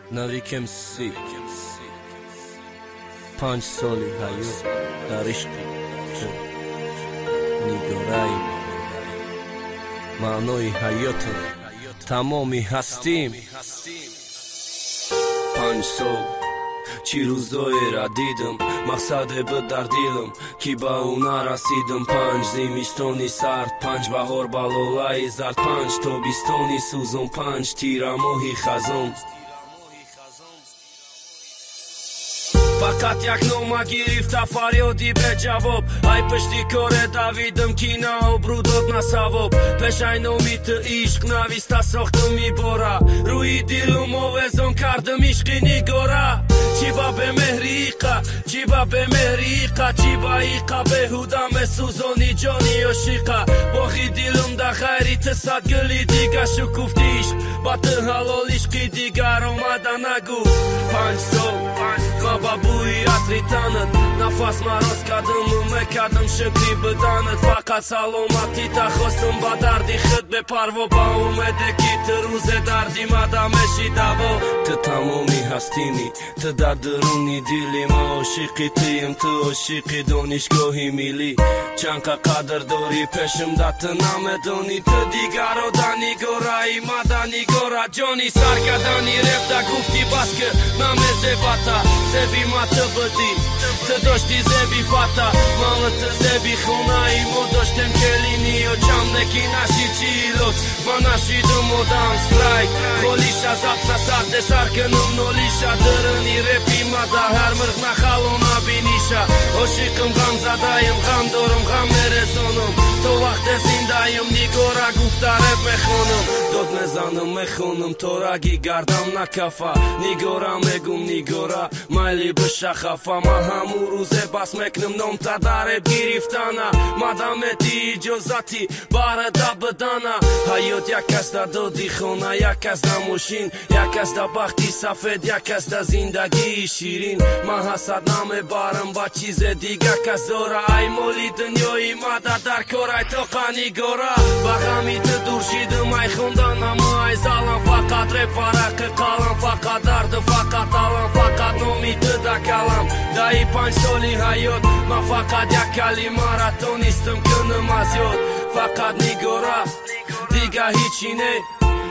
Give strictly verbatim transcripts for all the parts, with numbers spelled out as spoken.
Navik em si پنج سالی حیات در عشقی تو نگارایی معنای حیات تمامی هستیم. پنج سال چی روزایی را دیدم، مقصد بود در دیلم که با اونا رسیدم. پنج زمستانی سرد، پنج بهار بالای زرد، پنج تابستانی سوزم، پنج تیر ماهی خزان. فقط یک نامه گرفت فریادی به جواب، ای پشتی کار دویدم که نه ابرو داد نه ثواب. پیش این امید عشق نویسته ساختم میباره، روی دلم آویزان کردم عشقی نگاره. چی با به مهریقه، چی با به مهریقه، چی با ایقه بهودم سوزانی جانی عشقه. باقی دلم در خیریت صد گلی دیگه شکفت عشق، با تو حلال عشقی دیگر آمده نگو. پنج سال ما با بوی عطری تنت، نفس مراز کردم و مکردم شکری بدنت. فقط سلامتی تا خواستم با دردی خود بپروا، با اومده که تو روز دردی مدامشی دوا. تو تمامی هستیمی، تو در درونی دیلی، ما عاشقی تیم، تو عاشقی دانشگاهی میلی. چند قدر داری پیشم در تو نمیدانی، تو دیگر رو در نگارایی مدن نگاره. جانی سرگردانی رفته گفتی بس که نمیزه بطه، زبی ما تو بدی، تو داشتی زبی فتا. مال تو زبی خونه ای ما داشتیم کلینی و چم نکی نشید چیلوت. ما نشیدم مدام سرایک، خولیش از افسا سرد سرکنم نولیشا. درنی رپی مده هر مرغ نخلو نبینیشا. عاشقم غم زدایم، غم دارم، غم مرزانم. تو وقت زندایم نگاره گفته رپ میخونم، داد نزنم میخونم تو رگی گردم نکفه. نگاره میگم نگاره مایلی بشه خفه، ما همون روزه بس میکنم نام تا در گرفتنه. مدامتی اجازتی باره دا بدنه، حیات یک کس دا دادی خونه، یک کس دا ماشین، یک کس دا بختی سفید، یک کس دا زندگی شیرین. من حسد نمیبارم با چیز دیگه کس داره، ای مولی دنیای مده در کار ای تو قنیگاره. با غمی تو دور شیدم ای خوندنم ای زالم، فقط ری فرق قلم، فقط درد فقط علم، فقط نامی تو دا کلم. دایی پنج سالی حیات من فقط یک کلمه را تو نیستم کنم از یاد. فقط نگاره دیگه هیچی نه،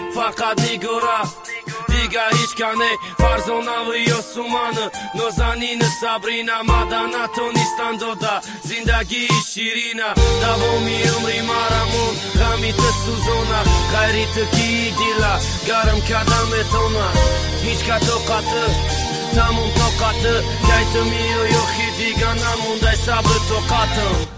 فقط نگاره دیگه هیچ کنه. فرزانه و یاسومانه نازنین صبرینه، مدنه تو نیستن داده زندگی شیرینه. دوامی عمری مرمون غمی تو سوزونه، غیری تو کی دیله گرم کردم اتونه. هیچ که طاقته تموم طاقته، که تو میو یخی دیگه نمونده صبر طاقتم.